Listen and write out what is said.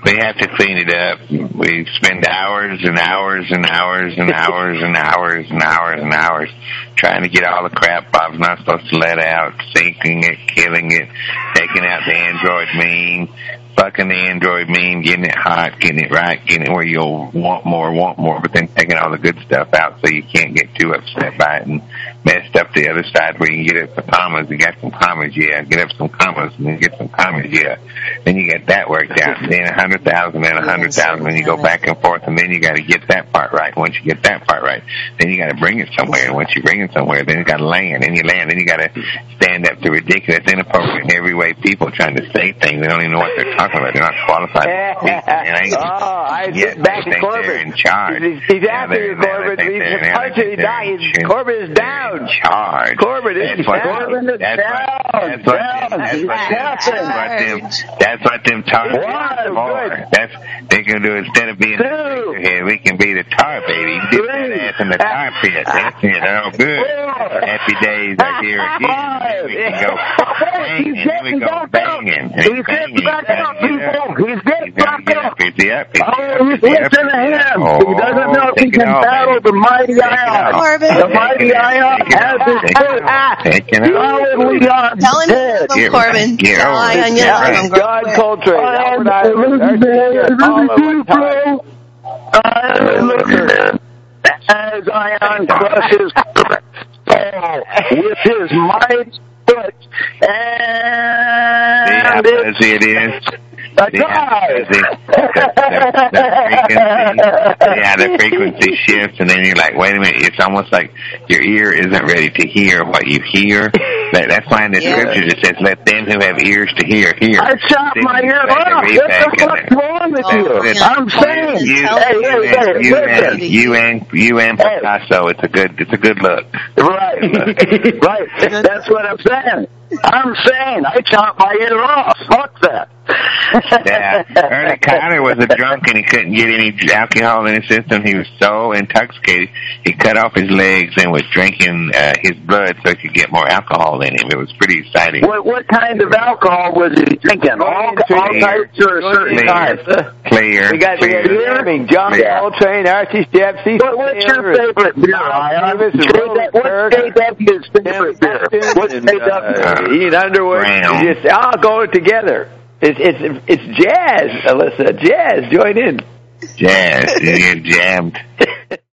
We have to clean it up. We spend hours and hours and hours and hours and hours and hours and hours trying to get all the crap Bob's not supposed to let out, sinking it, killing it, taking out the android mean, fucking the android mean, getting it hot, getting it right, getting it where you'll want more, but then taking all the good stuff out so you can't get too upset by it and messed up the other side where you can get it for commas. You got some commas, yeah. Get up some commas and then get some commas, yeah. Then you get that worked out. And then 100,000, then 100,000, and you go back and forth, and then you got to get that part right. Once you get that part right, then you got to bring it somewhere. And once you bring it somewhere, then you got to land, and you land, then you got to stand up to ridiculous, inappropriate, heavyweight people trying to say things. They don't even know what they're talking about. They're not qualified to speak. Back to Corbin. They're in charge. He's after you, Corbin. Corbin is down. In charge. Corbin is down. That's what them tar babies are. They can do instead of being the here, we can be the tar baby. Dip that ass in the tar pit. That's it. Oh, good. Happy days are here again. We can go banging. We go banging. He's getting back up, people. He's getting back up. He's listen to him. He doesn't know if he can battle the mighty Ion. The mighty Ion has his foot solidly on his head. Corbin. John Coltrane. As Ion crushes with his mighty foot, and it is. The frequency shifts, and then you're like, wait a minute, it's almost like your ear isn't ready to hear what you hear. That's why in the scriptures it says, let them who have ears to hear. I chopped my ear off. What the fuck's wrong with you? I'm saying, you and Picasso, it's a good look. Right. That's what I'm saying. I chopped my ear off. Fuck that. Ernie Connor was a drunk and he couldn't get any alcohol in his system. He was so intoxicated, he cut off his legs and was drinking his blood so he could get more alcohol in him. It was pretty exciting. What kind of alcohol was he drinking? All types or certain kinds? Clear. We got John Coltrane, Archie Steps. What's your favorite beer, Ion? What state have his favorite beer? What state have Ian Underwood? Just all go together. It's jazz, Alyssa. Jazz. Join in. Jazz. You get jammed.